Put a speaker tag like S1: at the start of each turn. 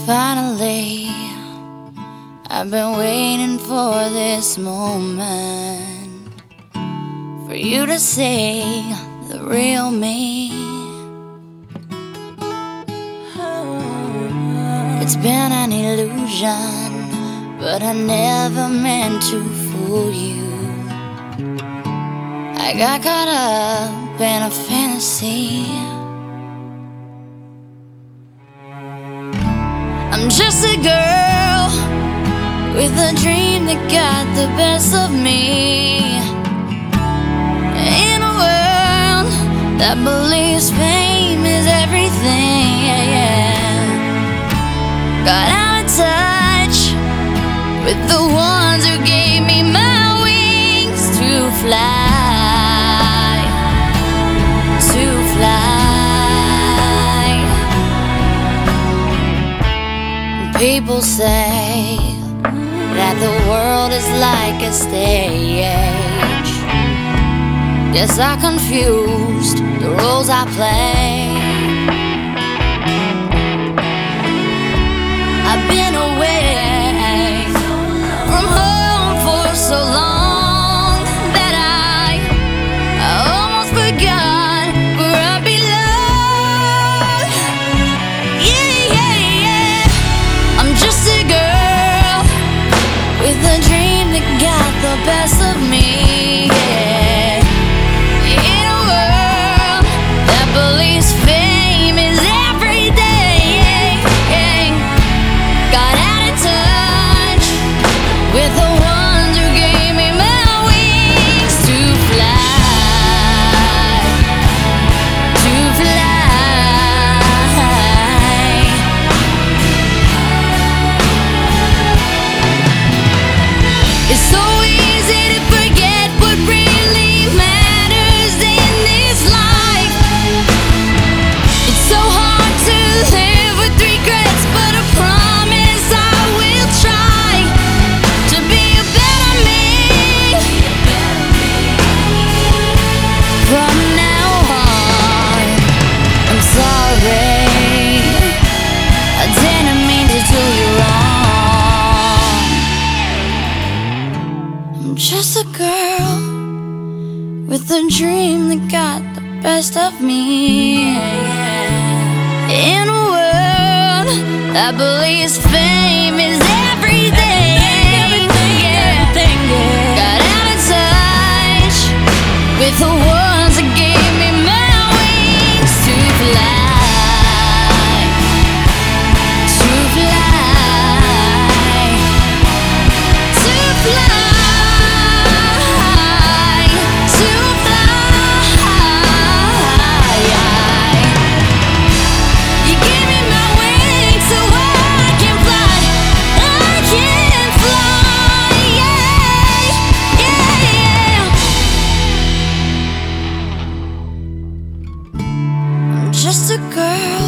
S1: Finally, I've been waiting for this moment, for you to see the real me. It's been an illusion, but I never meant to fool you. I got caught up in a fantasy. I'm just a girl with a dream that got the best of me, in a world that believes fame is everything. Got out of touch with the ones who gave me my wings to fly, to fly. People say that the world is like a stage. Guess I confused the roles I play. I've been away from home for so long that I almost forgot where I belong. Yeah. I'm just a girl with a dream that got the best of me. In a world that believes fame is everything. Got out of touch with the ones who gave me my wings to fly, to fly. It's so easy to forget what really matters in this life. It's so hard to live with regrets, but I promise I will try to be a better me from now on. I'm sorry, I didn't mean to do you wrong. I'm just a girl with a dream that got the best of me, in a world that believes fame is everything. Got out of touch with the ones that gave me my wings to fly, to fly, to fly, to fly. You give me my wings so I can fly. I can fly, yeah. I'm just a girl